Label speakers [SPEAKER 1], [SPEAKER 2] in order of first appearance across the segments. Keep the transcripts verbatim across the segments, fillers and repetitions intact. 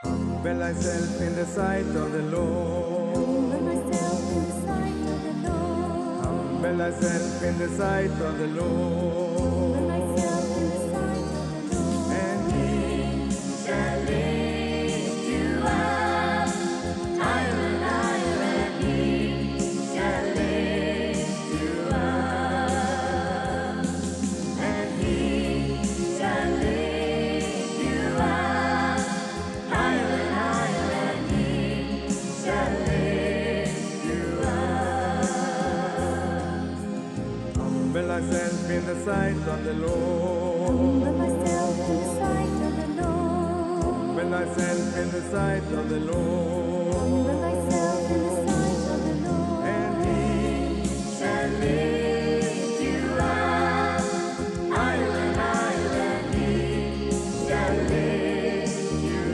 [SPEAKER 1] Humble thyself in the sight of the
[SPEAKER 2] Humble
[SPEAKER 1] Lord.
[SPEAKER 2] myself in the sight of the Lord.
[SPEAKER 1] Humble thyself in the sight of the
[SPEAKER 2] Humble myself in the
[SPEAKER 1] Lord.
[SPEAKER 2] sight of the Lord.
[SPEAKER 1] And He shall lift you up higher and higher, and He shall lift you up, and He shall lift you up higher and higher, and He shall lift you up. Humble thyself in the sight of the
[SPEAKER 2] Humble myself in the
[SPEAKER 1] Lord.
[SPEAKER 2] sight of the Lord.
[SPEAKER 1] Humble thyself in the sight of the
[SPEAKER 2] Humble myself in the
[SPEAKER 1] Lord.
[SPEAKER 2] sight of the Lord.
[SPEAKER 1] And He shall lift you up higher and higher, and He shall lift you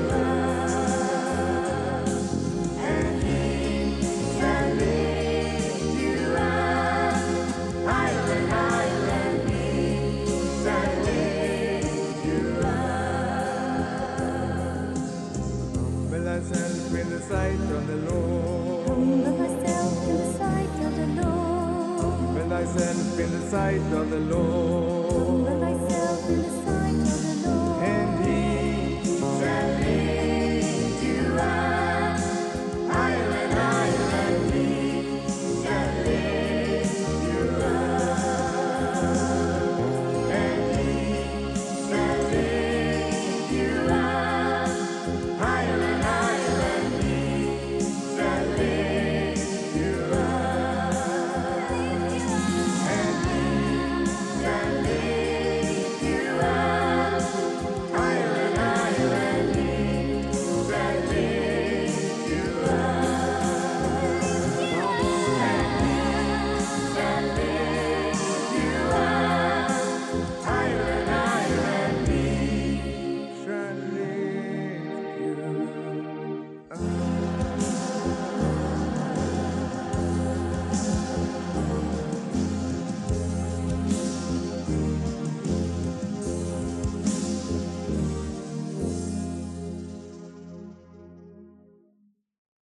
[SPEAKER 1] up, and He shall lift you up higher and higher, and He shall lift you up. Humble thyself in the sight of the
[SPEAKER 2] Humble
[SPEAKER 1] Lord.
[SPEAKER 2] myself in the sight of the Lord.
[SPEAKER 1] Humble thyself in the sight of the
[SPEAKER 2] Humble
[SPEAKER 1] Lord.
[SPEAKER 2] myself in the sight